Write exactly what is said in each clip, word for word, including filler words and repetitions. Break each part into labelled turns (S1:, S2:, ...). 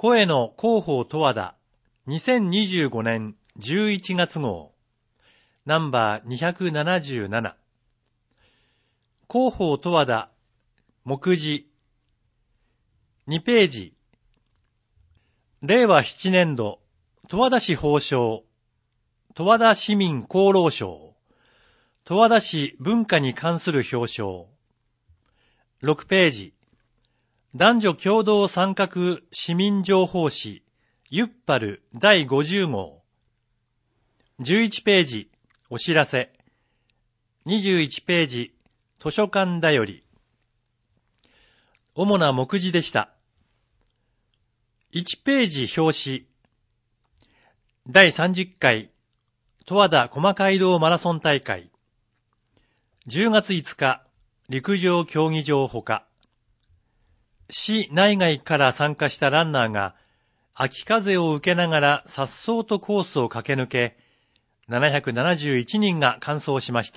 S1: 声の広報十和田にせんにじゅうごねんじゅういちがつ号ナンバーにひゃくななじゅうなな広報十和田目次にページれいわななねん度十和田市褒章十和田市民功労賞十和田市文化に関する表彰ろくページ男女共同参画市民情報誌ユッパルだいごじゅう号じゅういちページお知らせにじゅういちページ図書館だより主な目次でした。いちページ表紙だいさんじゅっかい十和田駒街道マラソン大会じゅうがついつか陸上競技場ほか市内外から参加したランナーが秋風を受けながら颯爽とコースを駆け抜けななひゃくななじゅういちにんが完走しました。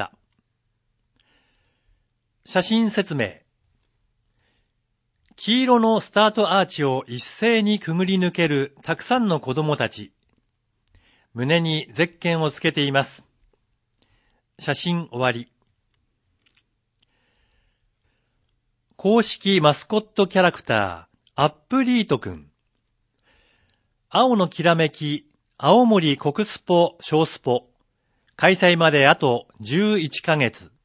S1: 写真説明黄色のスタートアーチを一斉にくぐり抜けるたくさんの子供たち胸にゼッケンをつけています。写真終わり。公式マスコットキャラクター、アップリートくん。青のきらめき、青森国スポ小スポ。開催まであとじゅういっかげつ。